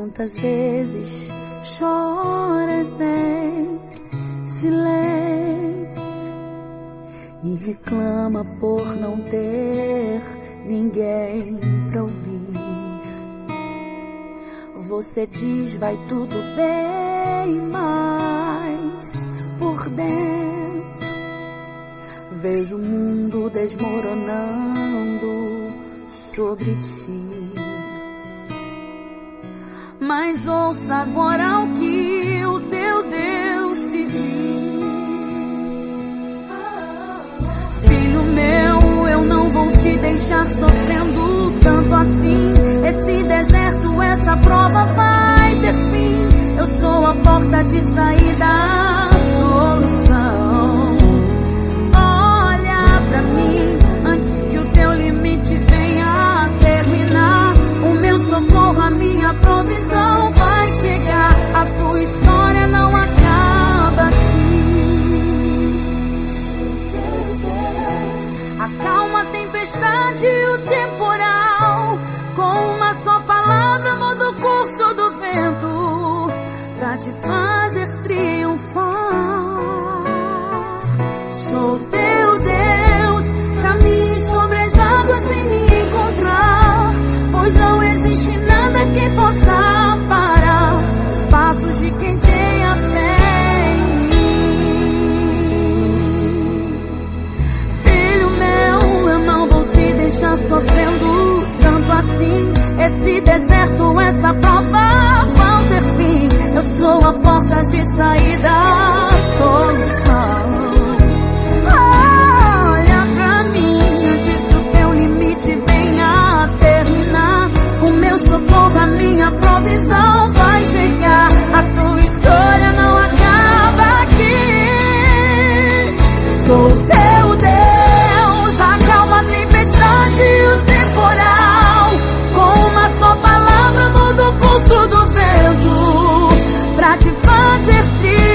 Quantas vezes choras em silêncio e reclama por não ter ninguém pra ouvir. Você diz vai tudo bem, mas por dentro vejo o mundo desmoronando sobre ti. Mas ouça agora o que o teu Deus te diz. Filho meu, eu não vou te deixar sofrendo tanto assim. Esse deserto, essa prova vai ter fim. Eu sou a porta de saída, a solução. Olha pra mim, antes que o teu limite venha a terminar. O meu socorro, a minha provisão vai chegar. A tua história não acaba aqui. Acalma a tempestade e o temporal. Com uma só palavra muda o curso do vento pra te fazer triunfar. Sou teu Deus, caminhe sobre as águas, vem me encontrar. Pois não existe nada que possa parar os passos de quem tem a fé em mim. Filho meu, eu não vou te deixar sofrendo tanto assim. Esse deserto, essa prova vai ter fim. Eu sou a porta de saída, a solução. Olha pra mim, antes que o teu limite venha a terminar. O meu socorro, a minha provisão vai chegar. A tua história não acaba aqui. Sou teu Deus, acalma a tempestade e o temporal. Com uma só palavra muda o curso do vento pra te fazer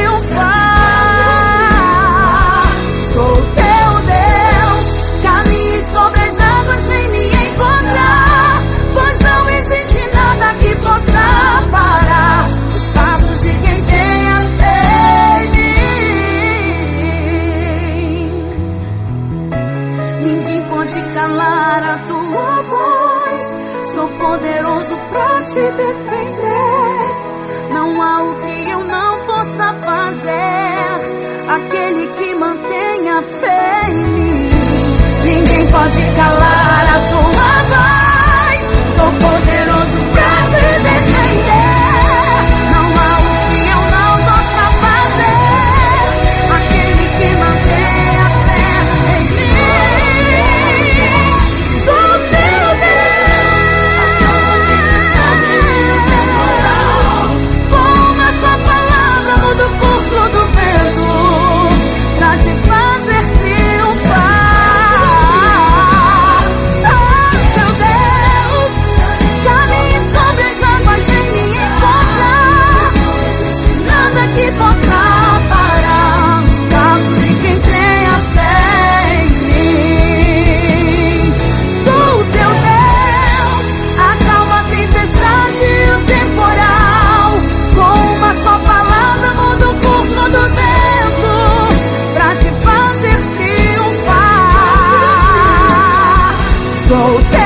triunfar. Sou teu Deus, caminhe sobre as águas, vem me encontrar. Pois não existe nada que possa parar os passos de quem tem a fé em mim. Ninguém pode calar a tua voz. Sou poderoso pra te defender. Não há o que eu não possa fazer. Aquele que mantém a fé em mim. Ninguém pode calar a tua voz. Sou poderoso pra te defender. Não há o que eu não possa fazer. Aquele que mantém a fé em mim. Sou teu Deus. Com uma só palavra muda o curso do vento pra te fazer triunfar. Sou teu Deus, caminhe sobre as águas, vem me encontrar. Nada que possa parar os passos de quem tem a fé em mim. Sou teu Deus, acalma a tempestade e o temporal. Com uma só palavra muda o curso do vento pra te fazer triunfar. Sou teu